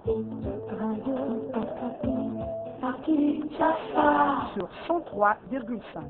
Sur 103,5.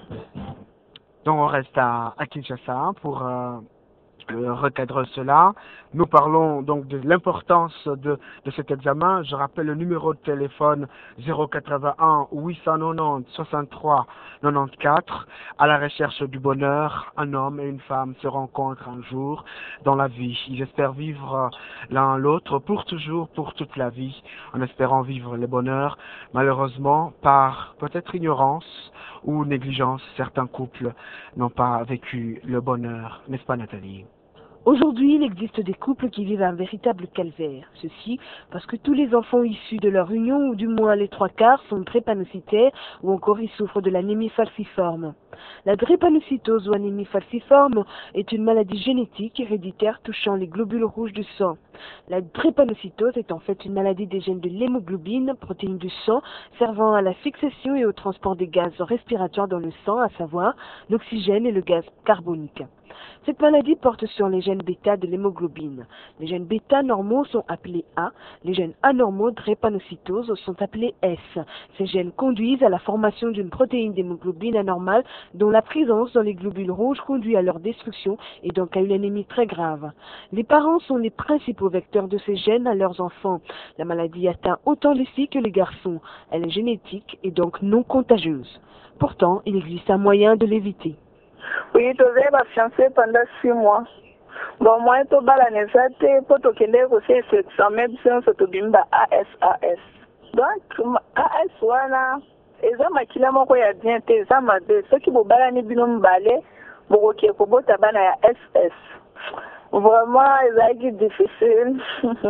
Donc on reste à Kinshasa pour recadrer cela. Nous parlons donc de l'importance de cet examen. Je rappelle le numéro de téléphone 081 890 63 94. À la recherche du bonheur, un homme et une femme se rencontrent un jour dans la vie. Ils espèrent vivre l'un l'autre pour toujours, pour toute la vie, en espérant vivre le bonheur. Malheureusement, par peut-être ignorance ou négligence, certains couples n'ont pas vécu le bonheur. N'est-ce pas, Nathalie? Aujourd'hui, il existe des couples qui vivent un véritable calvaire. Ceci parce que tous les enfants issus de leur union, ou du moins les 3/4, sont drépanocytaires ou encore ils souffrent de l'anémie falciforme. La drépanocytose ou anémie falciforme est une maladie génétique héréditaire touchant les globules rouges du sang. La drépanocytose est en fait une maladie des gènes de l'hémoglobine, protéine du sang, servant à la fixation et au transport des gaz respiratoires dans le sang, à savoir l'oxygène et le gaz carbonique. Cette maladie porte sur les gènes bêta de l'hémoglobine. Les gènes bêta normaux sont appelés A, les gènes anormaux drépanocytose sont appelés S. Ces gènes conduisent à la formation d'une protéine d'hémoglobine anormale dont la présence dans les globules rouges conduit à leur destruction et donc à une anémie très grave. Les parents sont les principaux vecteurs de ces gènes à leurs enfants. La maladie atteint autant les filles que les garçons. Elle est génétique et donc non contagieuse. Pourtant, il existe un moyen de l'éviter. Oui, tu avais ma fiancée pendant 6 mois. Bon, moi, tu as la nécessité pour te connaître aussi ce examen de Tobimba ASAS. Donc, AS, voilà. Et ça m'a dit qu'il y a bien été, ça m'a dit, ceux qui vont balani binom balé, pour que vous tabana SS. Vraiment, c'est difficile.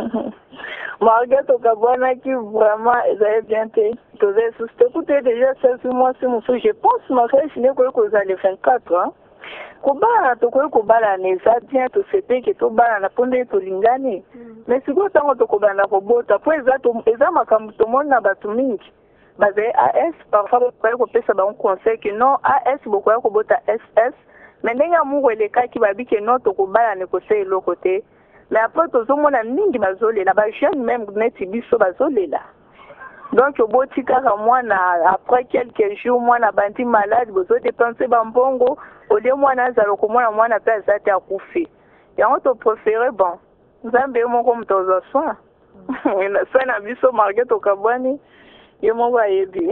Malgré tout, qui vraiment, ils bien été. Tu as écouté déjà 16 mois, je pense, je n'ai pas que vous allez 24 ans. Kubala tokoye kubala neza bien to sepe ke to bala na ponde to lingani mais siko tango to kubala na kobota po eza makambo to mona batu mingi baze AS parfois ko pesa ba un conseil que non AS bokoya kobota SS mais ndenga mungu elekaki babike non to kubala ne ko se lo côté mais après to zomona mingi bazolela ba jeune même neti biso bazolela. Donc, au bout de moi, après quelques jours, moi, na bandi malade, vous avez dépensé bambongo, au lieu moi, na zalo, moi, na pas zate à couper. Et on te préféré, bon, vous avez mon comme tous les soins. Ça n'a vu ce market au cabani, et mon voyez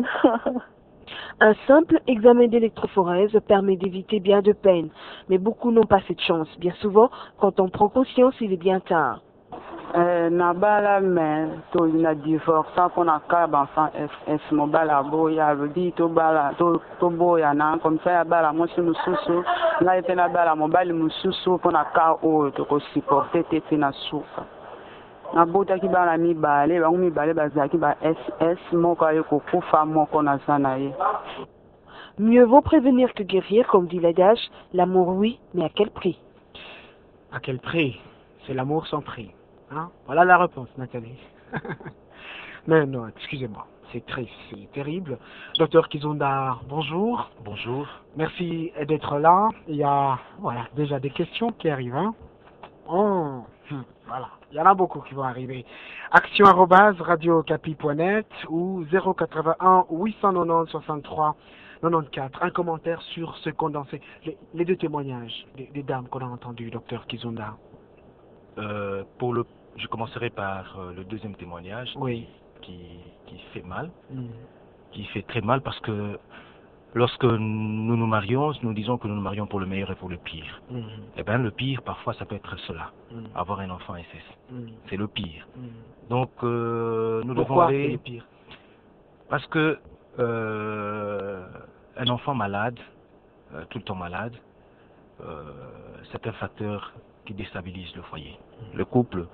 Un simple examen d'électrophorèse permet d'éviter bien de peine, mais beaucoup n'ont pas cette chance. Bien souvent, quand on prend conscience, il est bien tard. Na bala mais to na divorce pour na ka enfant es mobala boya rudi to bala to boya na comme ça bala mo si mususu na ete na bala mobali mususu pour na ka o to ko supporter te na soufa na bota ki bala mi bale ba mi bale ba zaki ba SS mo ka ko kufa mo ko na sana ye. Mieux vaut prévenir que guérir, comme dit l'adage. L'amour oui, mais à quel prix? À quel prix? C'est l'amour sans prix. Hein? Voilà la réponse, Nathalie. Mais non, excusez-moi, c'est triste, c'est terrible. Docteur Kizunda, bonjour. Bonjour. Merci d'être là. Il y a déjà des questions qui arrivent. Hein? Voilà, il y en a beaucoup qui vont arriver. action@radiocapi.net ou 081 890 63 94. Un commentaire sur ce condensé, les deux témoignages des dames qu'on a entendues, docteur Kizunda. Je commencerai par le deuxième témoignage qui fait mal, qui fait très mal parce que lorsque nous nous marions, nous disons que nous nous marions pour le meilleur et pour le pire. Eh bien le pire parfois ça peut être cela, avoir un enfant SS. C'est le pire. Donc nous devons aller... le pire? Parce que un enfant malade, tout le temps malade, c'est un facteur qui déstabilise le foyer, le couple.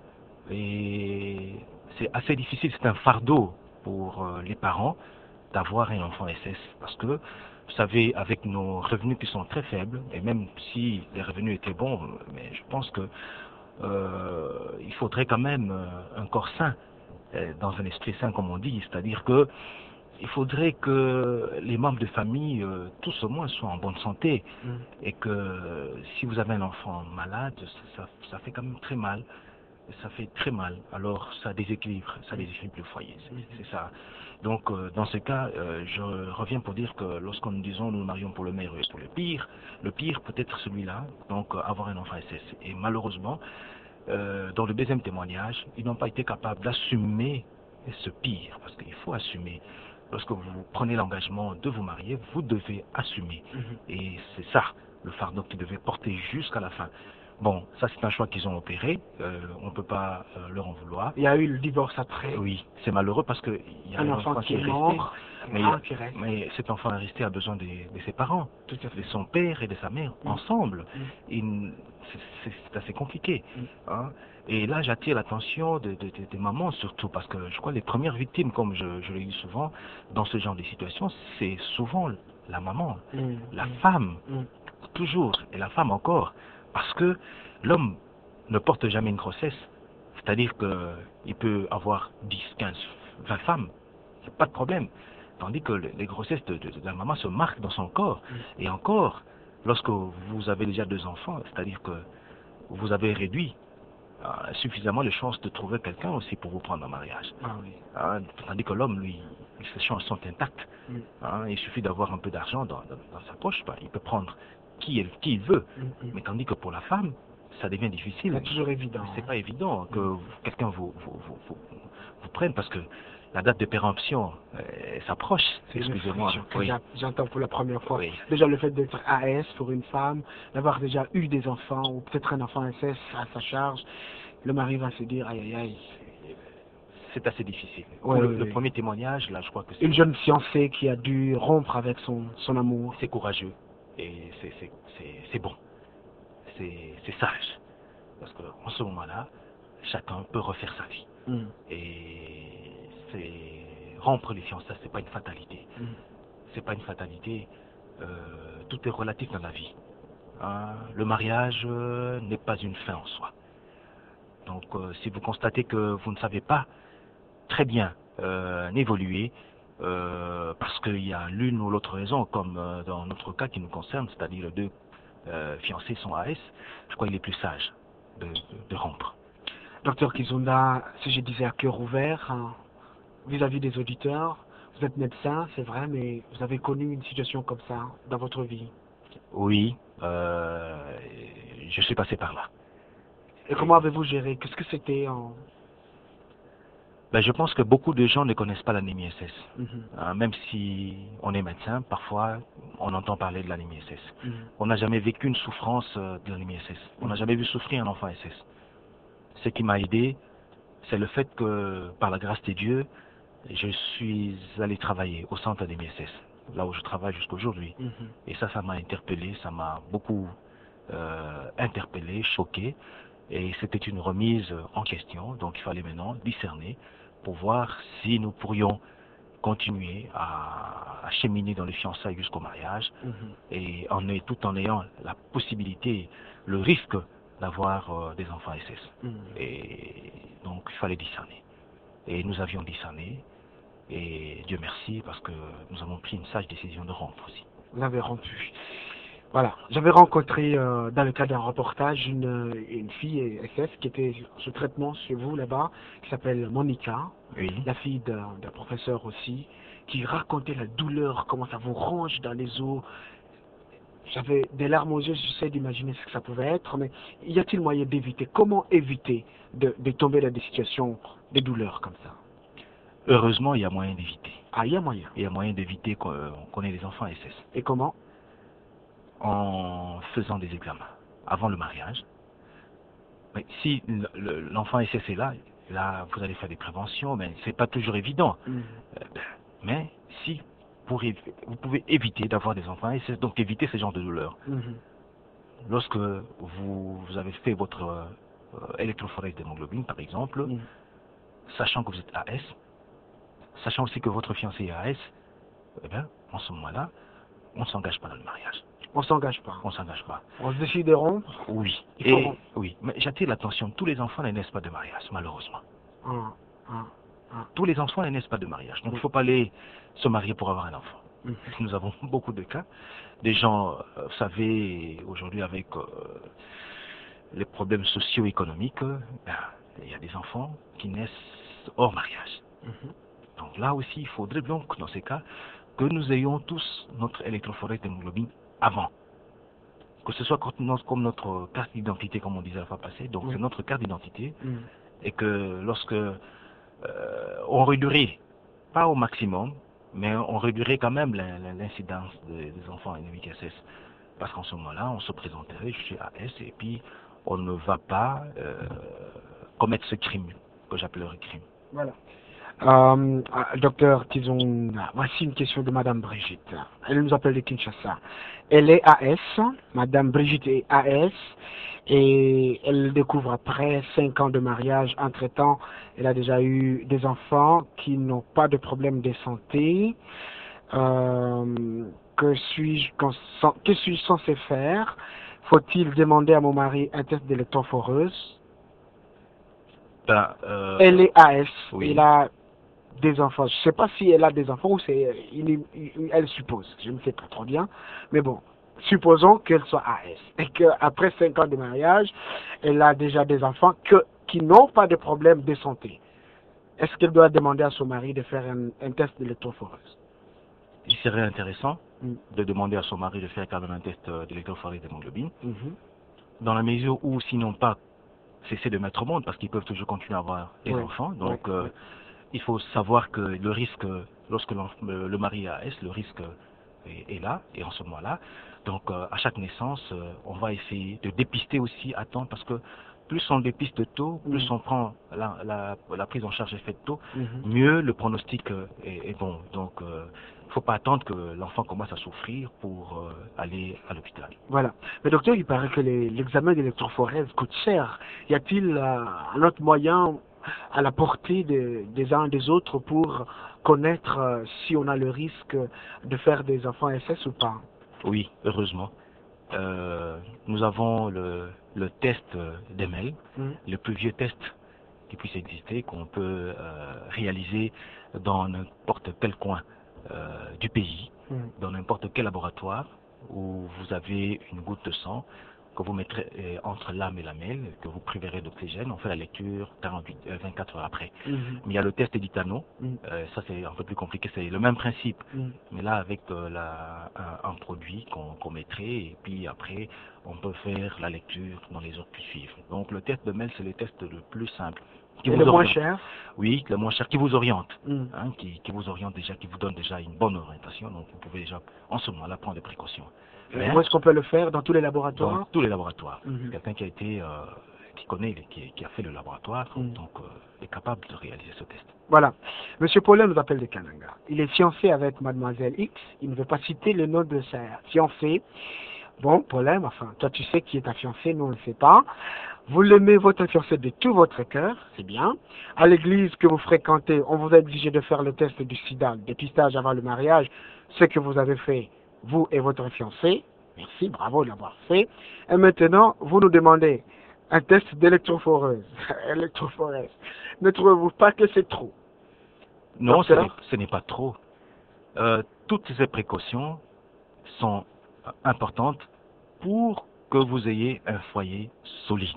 Et c'est assez difficile, c'est un fardeau pour les parents d'avoir un enfant SS. Parce que, vous savez, avec nos revenus qui sont très faibles, et même si les revenus étaient bons, mais je pense que il faudrait quand même un corps sain, dans un esprit sain comme on dit, c'est-à-dire que il faudrait que les membres de famille, tous au moins, soient en bonne santé. Et que si vous avez un enfant malade, ça fait quand même très mal. ça fait très mal. Alors ça déséquilibre le foyer. C'est ça. Donc dans ce cas, je reviens pour dire que lorsqu'on nous disons nous nous marions pour le meilleur et pour le pire peut être celui-là, donc avoir un enfant SS. Et malheureusement, dans le deuxième témoignage, ils n'ont pas été capables d'assumer ce pire, parce qu'il faut assumer. Lorsque vous prenez l'engagement de vous marier, vous devez assumer. Et c'est ça, le fardeau que vous devez porter jusqu'à la fin. Bon, ça c'est un choix qu'ils ont opéré, on ne peut pas leur en vouloir. Il y a eu le divorce après. Oui, c'est malheureux parce qu'il y a un enfant qui est mort, mais cet enfant est resté à besoin de ses parents, tout à fait. de son père et de sa mère, ensemble. C'est assez compliqué. Hein. Et là, j'attire l'attention des mamans surtout, parce que je crois que les premières victimes, comme je l'ai dit souvent, dans ce genre de situation, c'est souvent la maman, la femme, toujours, et la femme encore. Parce que l'homme ne porte jamais une grossesse, c'est-à-dire qu'il peut avoir 10, 15, 20 femmes, il n'y a pas de problème. Tandis que les grossesses de la maman se marquent dans son corps. Et encore, lorsque vous avez déjà 2 enfants, c'est-à-dire que vous avez réduit suffisamment les chances de trouver quelqu'un aussi pour vous prendre en mariage. Tandis que l'homme, lui, ses chances sont intactes. Il suffit d'avoir un peu d'argent dans sa poche, il peut prendre qui il veut. Mais tandis que pour la femme, ça devient difficile. C'est toujours évident. C'est pas évident que quelqu'un vous prenne, parce que la date de péremption s'approche. Excusez-moi. Oui. J'entends pour la première fois. Oui. Déjà le fait d'être AS pour une femme, d'avoir déjà eu des enfants, ou peut-être un enfant SS à sa charge, le mari va se dire aïe aïe aïe. C'est assez difficile. Le premier témoignage, là, je crois que c'est... Une jeune fiancée qui a dû rompre avec son amour. C'est courageux. Et c'est bon, c'est sage, parce qu'en ce moment-là, chacun peut refaire sa vie. Et rompre les fiançailles, c'est pas une fatalité. C'est pas une fatalité. Tout est relatif dans la vie. Le mariage n'est pas une fin en soi. Donc, si vous constatez que vous ne savez pas très bien évoluer, parce qu'il y a l'une ou l'autre raison, comme dans notre cas qui nous concerne, c'est-à-dire les 2 fiancés sont AS, je crois qu'il est plus sage de rompre. Docteur Kizunda, si je disais à cœur ouvert, vis-à-vis des auditeurs, vous êtes médecin, c'est vrai, mais vous avez connu une situation comme ça dans votre vie? Oui, je suis passé par là. Et comment avez-vous géré? Qu'est-ce que c'était Je pense que beaucoup de gens ne connaissent pas l'anémie SS. Même si on est médecin, parfois on entend parler de l'anémie SS. On n'a jamais vécu une souffrance de l'anémie SS. On n'a jamais vu souffrir un enfant SS. Ce qui m'a aidé, c'est le fait que, par la grâce de Dieu, je suis allé travailler au centre anémie SS, là où je travaille jusqu'aujourd'hui. Et ça m'a interpellé, ça m'a beaucoup interpellé, choqué. Et c'était une remise en question, donc il fallait maintenant discerner pour voir si nous pourrions continuer à cheminer dans les fiançailles jusqu'au mariage, et tout en ayant la possibilité, le risque d'avoir des enfants SS. Et donc il fallait discerner. Et nous avions discerné, et Dieu merci, parce que nous avons pris une sage décision de rompre aussi. Vous avez rompu. Voilà, j'avais rencontré dans le cadre d'un reportage une fille SS qui était sous traitement chez vous là-bas, qui s'appelle Monica, la fille d'un professeur aussi, qui racontait la douleur, comment ça vous ronge dans les os. J'avais des larmes aux yeux, j'essaie d'imaginer ce que ça pouvait être, mais y a-t-il moyen d'éviter? Comment éviter de tomber dans des situations, des douleurs comme ça? Heureusement, il y a moyen d'éviter. Ah, il y a moyen. Il y a moyen d'éviter qu'on ait des enfants SS. Et comment? En faisant des examens avant le mariage. Mais si l'enfant SS est là, vous allez faire des préventions, mais c'est pas toujours évident. Mais si vous pouvez éviter d'avoir des enfants SS, donc éviter ce genre de douleur. Lorsque vous avez fait votre électrophorèse d'hémoglobine, par exemple, sachant que vous êtes AS, sachant aussi que votre fiancé est AS, eh bien, en ce moment-là, on ne s'engage pas dans le mariage. On s'engage pas. On s'engage pas. On se décide de rompre? Oui. Oui. Mais j'attire l'attention, tous les enfants ne naissent pas de mariage, malheureusement. Tous les enfants ne naissent pas de mariage. Donc il ne faut pas aller se marier pour avoir un enfant. Nous avons beaucoup de cas. Des gens, vous savez, aujourd'hui avec les problèmes socio-économiques, il y a des enfants qui naissent hors mariage. Donc là aussi, il faudrait donc, dans ces cas, que nous ayons tous notre électrophorèse d'hémoglobine avant. Que ce soit comme notre carte d'identité, comme on disait la fois passée. Donc c'est notre carte d'identité. Et que lorsque on réduirait, pas au maximum, mais on réduirait quand même l'incidence des enfants anémiques SS. Parce qu'en ce moment-là, on se présenterait, je suis AS, et puis on ne va pas commettre ce crime, que j'appellerais crime. Voilà. Docteur Tizon, voici une question de Madame Brigitte. Elle nous appelle de Kinshasa. Elle est AS, Madame Brigitte est AS, et elle découvre après 5 ans de mariage, entre-temps, elle a déjà eu des enfants qui n'ont pas de problème de santé. Que suis-je censé faire? Faut-il demander à mon mari un test d'électrophoreuse? Elle est AS, elle a des enfants. Je ne sais pas si elle a des enfants ou elle suppose. Je ne sais pas trop bien. Mais bon, supposons qu'elle soit AS et qu'après 5 ans de mariage, elle a déjà des enfants qui n'ont pas de problème de santé. Est-ce qu'elle doit demander à son mari de faire un test d'électrophoreuse? Il serait intéressant de demander à son mari de faire quand même un test d'électrophorèse d'hémoglobine. Dans la mesure où, sinon pas cesser de mettre au monde, parce qu'ils peuvent toujours continuer à avoir des enfants. Donc, il faut savoir que le risque, lorsque le mari est AS, le risque est là, et en ce moment-là. Donc, à chaque naissance, on va essayer de dépister aussi à temps, parce que plus on dépiste tôt, plus on prend la prise en charge est faite tôt, mieux le pronostic est bon. Donc, il ne faut pas attendre que l'enfant commence à souffrir pour aller à l'hôpital. Voilà. Mais docteur, il paraît que l'examen d'électrophorèse coûte cher. Y a-t-il un autre moyen à la portée des uns et des autres pour connaître si on a le risque de faire des enfants SS ou pas? Oui, heureusement. Nous avons le test d'Emel, le plus vieux test qui puisse exister, qu'on peut réaliser dans n'importe quel coin du pays, dans n'importe quel laboratoire où vous avez une goutte de sang que vous mettrez entre l'âme et la mêle, que vous priverez d'oxygène. On fait la lecture 24 heures après. Mais il y a le test d'Itano, ça c'est un peu plus compliqué, c'est le même principe, mais là avec un produit qu'on mettrait, et puis après on peut faire la lecture dans les heures qui suivent. Donc le test de MEL, c'est le test le plus simple. Et le moins cher? Oui, le moins cher, qui vous oriente, qui vous oriente déjà, qui vous donne déjà une bonne orientation, donc vous pouvez déjà en ce moment-là prendre des précautions. Où est-ce qu'on peut le faire? Dans tous les laboratoires? Dans tous les laboratoires. Quelqu'un qui a été, qui connaît, qui a fait le laboratoire, donc est capable de réaliser ce test. Voilà. Monsieur Paulin nous appelle de Kananga. Il est fiancé avec mademoiselle X. Il ne veut pas citer le nom de sa fiancée. Bon, Paulin, enfin, toi tu sais qui est ta fiancée, nous on ne le sait pas. Vous l'aimez, votre fiancé, de tout votre cœur, c'est bien. À l'église que vous fréquentez, on vous a exigé de faire le test du sida, le dépistage avant le mariage, ce que vous avez fait, vous et votre fiancé. Merci, bravo de l'avoir fait. Et maintenant, vous nous demandez un test d'électrophoreuse. Électrophoreuse. Ne trouvez-vous pas que c'est trop? Non, ce n'est pas trop. Toutes ces précautions sont importantes pour que vous ayez un foyer solide.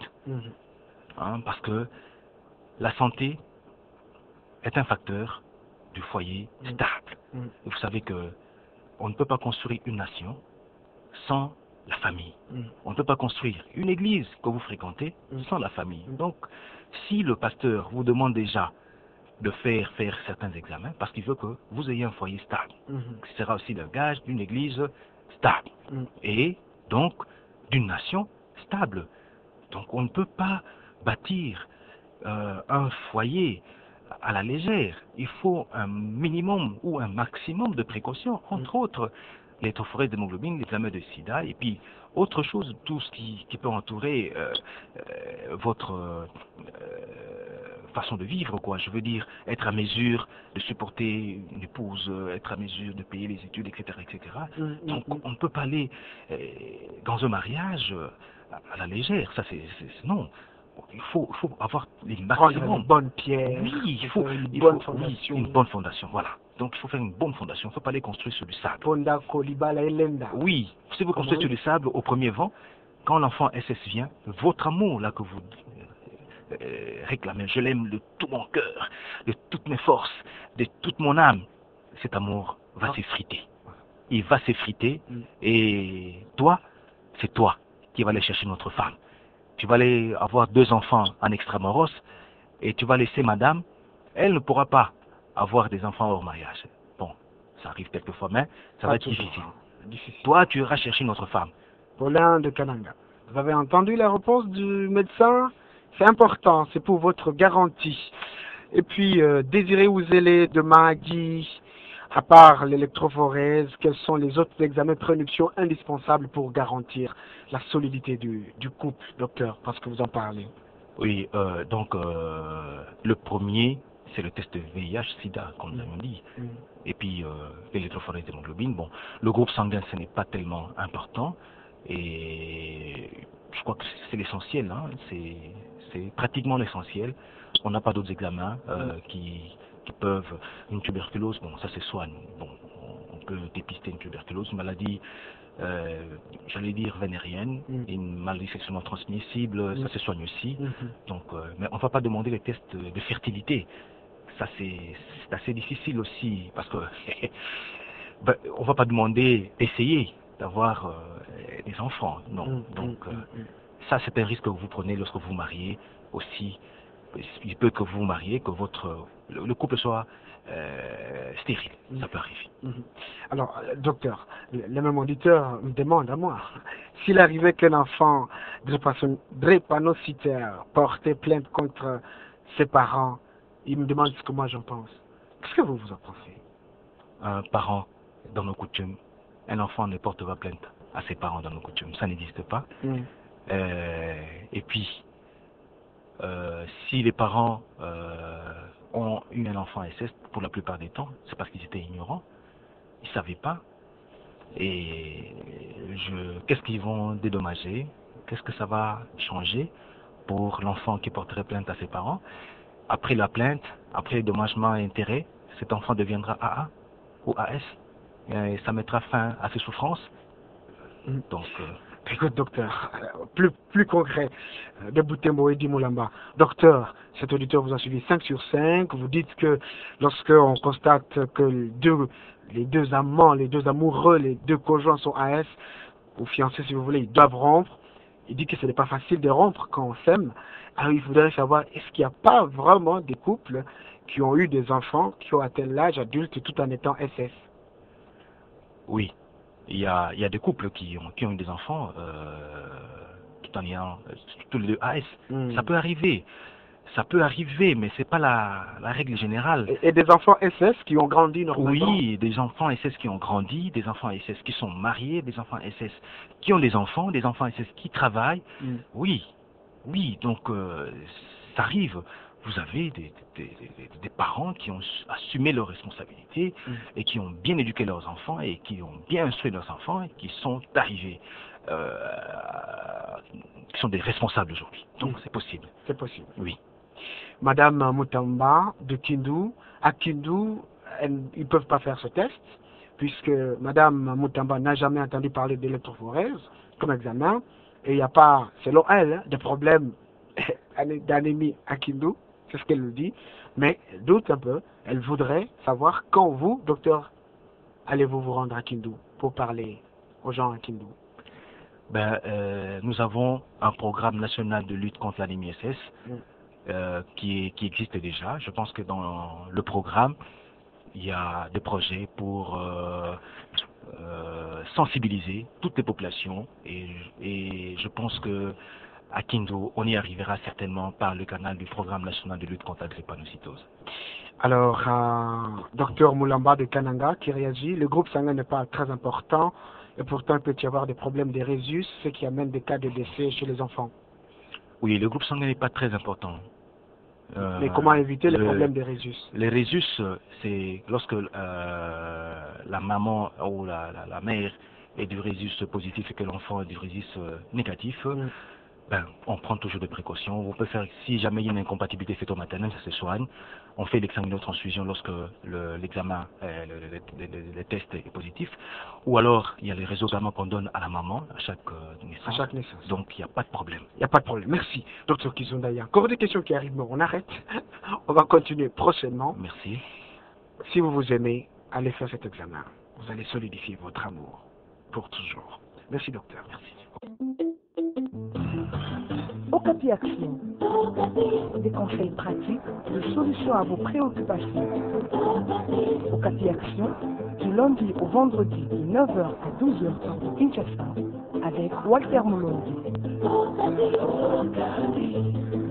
Parce que la santé est un facteur du foyer stable. Et vous savez que on ne peut pas construire une nation sans la famille. On ne peut pas construire une église que vous fréquentez sans la famille. Donc, si le pasteur vous demande déjà de faire certains examens, parce qu'il veut que vous ayez un foyer stable, ce sera aussi le gage d'une église stable. Et donc, d'une nation stable. Donc, on ne peut pas bâtir un foyer à la légère. Il faut un minimum ou un maximum de précautions, entre autres l'électrophorèse d'hémoglobine, l'examen de sida, et puis autre chose, tout ce qui peut entourer votre façon de vivre, quoi. Je veux dire, être à mesure de supporter une épouse, être à mesure de payer les études, etc., etc. Donc, on ne peut pas aller dans un mariage à la légère. Ça, non. Il faut avoir les maximum. Une bonne pierre. Oui, il faut une bonne fondation. Voilà. Donc il faut faire une bonne fondation. Il ne faut pas aller construire sur du sable. Oui, si vous construisez sur du sable au premier vent, quand l'enfant SS vient, votre amour là que vous réclamer. Je l'aime de tout mon cœur, de toutes mes forces, de toute mon âme. Cet amour va s'effriter. Il va s'effriter et toi, c'est toi qui vas aller chercher notre femme. Tu vas aller avoir 2 enfants en extramuros et tu vas laisser madame. Elle ne pourra pas avoir des enfants hors mariage. Bon, ça arrive quelquefois, mais ça va être difficile. Toi, tu iras chercher notre femme. Paulin de Kananga. Vous avez entendu la réponse du médecin? C'est important, c'est pour votre garantie. Et puis, Désiré Ouzélé de Mahagui, à part l'électrophorèse, quels sont les autres examens prénuptiaux indispensables pour garantir la solidité du couple, docteur, parce que vous en parlez? Oui, donc le premier, c'est le test VIH-Sida, comme nous avons dit. Et puis l'électrophorèse d'hémoglobine. Bon, le groupe sanguin, ce n'est pas tellement important. Et je crois que c'est l'essentiel, hein. C'est pratiquement l'essentiel. On n'a pas d'autres examens qui peuvent... Une tuberculose, bon, ça se soigne. Bon, on peut dépister une tuberculose, une maladie, j'allais dire vénérienne, une maladie sexuellement transmissible, ça se soigne aussi. Donc, mais on ne va pas demander les tests de fertilité. Ça, c'est assez difficile aussi, parce que ben, on ne va pas demander d'essayer d'avoir des enfants. Non. Donc, ça, c'est un risque que vous prenez lorsque vous vous mariez aussi. Il peut que vous vous mariez, que le couple soit stérile. Ça peut arriver. Alors, docteur, le même auditeur me demande à moi, s'il arrivait qu'un enfant drépanocytaire portait plainte contre ses parents, il me demande ce que moi j'en pense. Qu'est-ce que vous en pensez? Un parent, dans nos coutumes, un enfant ne porte pas plainte à ses parents dans nos coutumes. Ça n'existe pas. Et puis, si les parents ont eu un enfant SS, pour la plupart des temps, c'est parce qu'ils étaient ignorants. Ils ne savaient pas. Et qu'est-ce qu'ils vont dédommager? Qu'est-ce que ça va changer pour l'enfant qui porterait plainte à ses parents? Après la plainte, après le dédommagement et intérêt, cet enfant deviendra AA ou AS. Et ça mettra fin à ses souffrances. Donc, écoute, docteur, plus concret, de Boutembo et Moulamba. Docteur, cet auditeur vous a suivi 5 sur 5. Vous dites que lorsque on constate que les deux amants, les deux amoureux, les deux conjoints sont AS, ou fiancés si vous voulez, ils doivent rompre. Il dit que ce n'est pas facile de rompre quand on s'aime. Alors il faudrait savoir, est-ce qu'il n'y a pas vraiment des couples qui ont eu des enfants, qui ont atteint l'âge adulte tout en étant SS? Oui. Il y a des couples qui ont eu des enfants tout en ayant tous les deux AS. Ça peut arriver. Ça peut arriver, mais c'est pas la règle générale. Et des enfants SS qui ont grandi normalement? Oui, des enfants SS qui ont grandi, des enfants SS qui sont mariés, des enfants SS qui ont des enfants SS qui travaillent. Oui, donc ça arrive. Vous avez des parents qui ont assumé leurs responsabilités et qui ont bien éduqué leurs enfants et qui ont bien instruit leurs enfants et qui sont arrivés, qui sont des responsables aujourd'hui. Donc c'est possible. C'est possible. Oui. Madame Mutamba de Kindu, à Kindu, ils ne peuvent pas faire ce test puisque Madame Mutamba n'a jamais entendu parler d'électrophorèse comme examen et il n'y a pas, selon elle, de problème d'anémie à Kindu. C'est ce qu'elle nous dit, mais doute un peu, elle voudrait savoir quand vous, docteur, allez-vous vous rendre à Kindu pour parler aux gens à Kindu. Nous avons un programme national de lutte contre l'anémie SS qui existe déjà. Je pense que dans le programme, il y a des projets pour sensibiliser toutes les populations et je pense que à Kindu, on y arrivera certainement par le canal du programme national de lutte contre la drépanocytose. Alors, docteur Moulamba de Kananga qui réagit, le groupe sanguin n'est pas très important et pourtant il peut y avoir des problèmes de résus, ce qui amène des cas de décès chez les enfants. Oui, le groupe sanguin n'est pas très important. Mais comment éviter les problèmes de résus? Les résus, c'est lorsque la maman ou la mère est du résus positif et que l'enfant est du résus négatif. on prend toujours des précautions. On peut faire, si jamais il y a une incompatibilité fœto-maternelle, ça se soigne. On fait l'examino-transfusion lorsque l'examen, le test est positif. Ou alors, il y a les réseaux-gamma qu'on donne à la maman à chaque naissance. À chaque naissance. Donc, il n'y a pas de problème. Il n'y a pas de problème. Merci, Dr Kizunda. Il y a encore des questions qui arrivent, mais on arrête. On va continuer prochainement. Merci. Si vous vous aimez, allez faire cet examen. Vous allez solidifier votre amour pour toujours. Merci, docteur. Merci. Okapi Action. Des conseils pratiques, de solutions à vos préoccupations. Okapi Action, du lundi au vendredi de 9h à 12h sur Kinshasa, avec Walter Molongi.